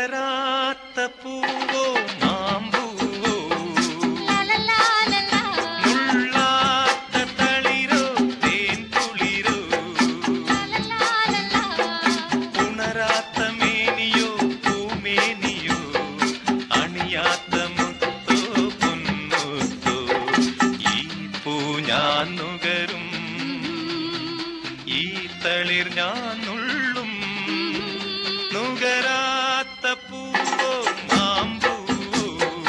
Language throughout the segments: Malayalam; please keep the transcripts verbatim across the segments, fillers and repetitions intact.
നുകരാത്ത പൂവോ മാമ്പൂവോ, നുള്ളാത്ത തളിരോ തേൻ കുളിരോ, ഉണരാത്ത മേനിയോ പൂമേനിയോ, അണിയാത്ത മുത്തോ പൊന്മുത്തോ, ഈ പൂ ഞാൻ നുകരും, ഈ തളിർ ഞാൻ നുള്ളും. നുകരാത്ത പൂവോ മാമ്പൂവോ.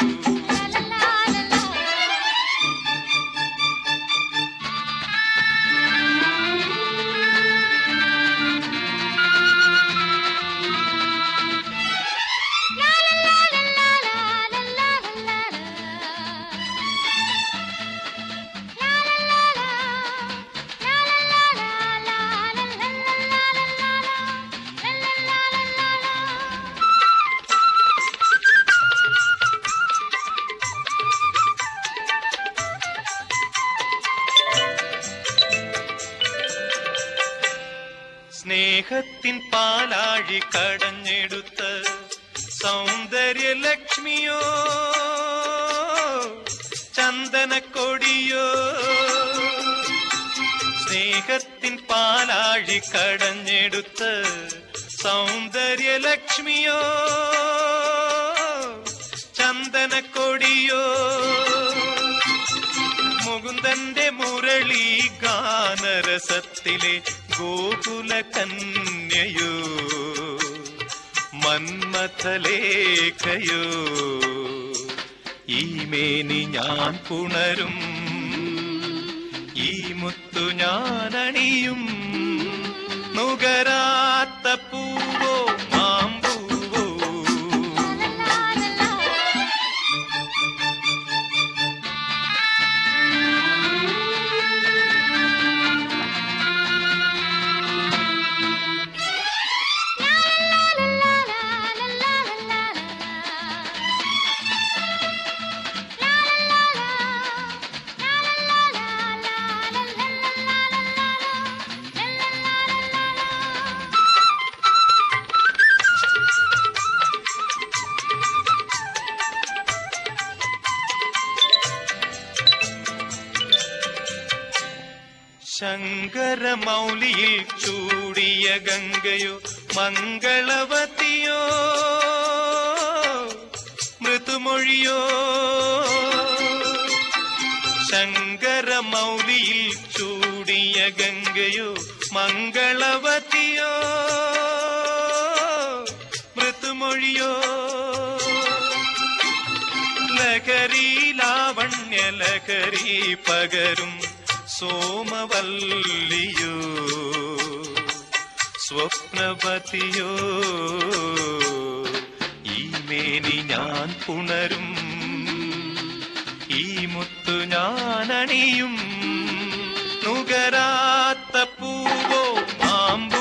സ്നേഹത്തിൻ പാലാഴി കടഞ്ഞെടുത്ത സൗന്ദര്യലക്ഷ്മിയോ, ചന്ദനക്കൊടിയോ, സ്നേഹത്തിൻ പാലാഴി കടഞ്ഞെടുത്ത സൗന്ദര്യലക്ഷ്മിയോ, ചന്ദനക്കൊടിയോ, മുകുന്ദന്റെ മുരളി ഗാനരസത്തിലെ ഗോകുല കന്യയോ, മന്മഥലേഖയോ, ഈ മേനി ഞാൻ പുണരും, ഈ മുത്തു ഞാൻ അണിയും. നുകരാത്ത പൂവോ മാമ്പൂവോ. ശങ്കരമൗലിയിൽ ചൂടിയ ഗംഗയോ, മംഗളവതിയോ, മൃദുമൊഴിയോ, ശങ്കരമൗലിയിൽ ചൂടിയ ഗംഗയോ, മംഗളവതിയോ, മൃദുമൊഴിയോ, ലഹരി ലാവണ്യ ലഹരി പകരും സോമവല്ലിയോ, സ്വപ്നവതിയോ, ഈ മേനി ഞാൻ പുണരും, ഈ മുത്തു ഞാൻ അണിയും. നുകരാത്ത പൂവോ മാമ്പൂ.